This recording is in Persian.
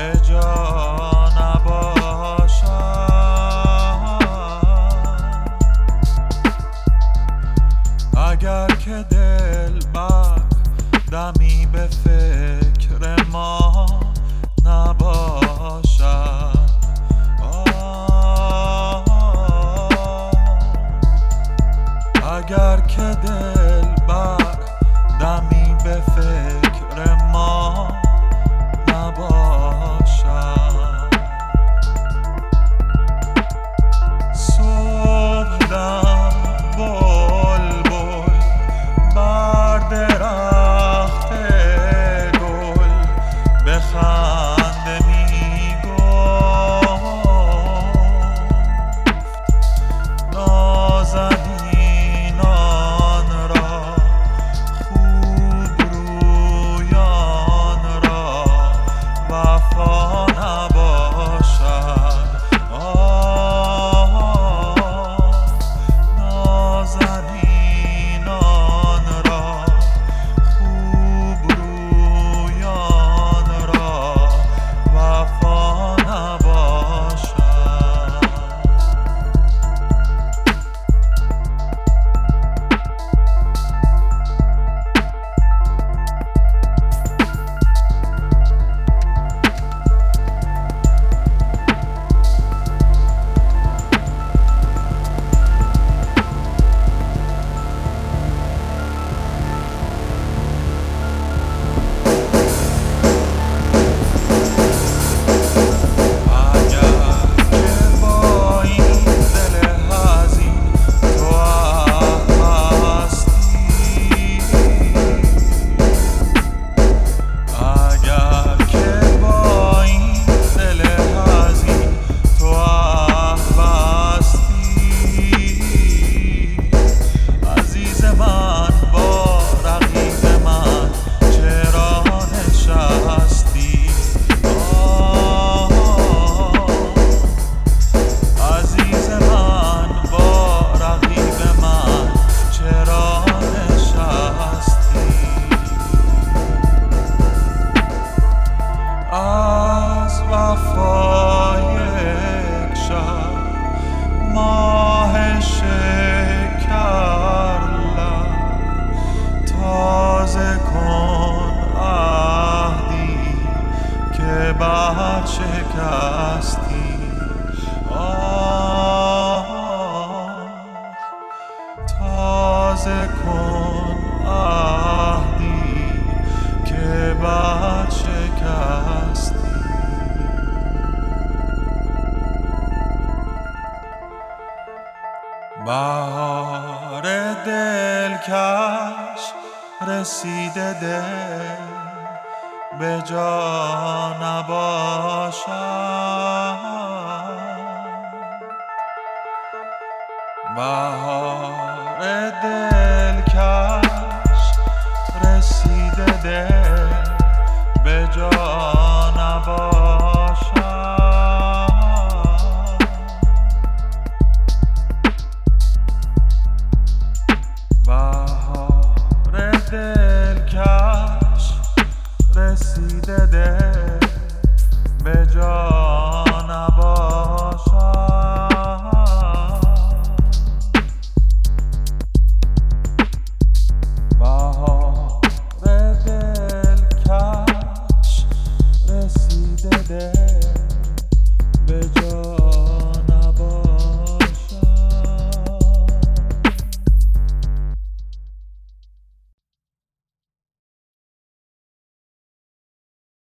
به جا نباشد. اگر که دلبر دمی به فکر ما نباشد، اگر که دلبر دمی به فکر ما نباشد، صبحدم بلبل بر درخت گل به خنده میگفت نازنینان را، خوب رویان را وفا نباشد. نازنینان را، خوب رویان را وفا نباشد. از وفای یک شب ماه شکر لب تازه کن عهدی که برشکستی. تازه کن عهدی که برشکستی. بهار دلکش رسیده، دل به جا نباشد. بهار دلکش رسیده، دل به جا نباشد. بهار دلکش رسیده، دل به جا نباشد. بهار دلکش رسیده، دل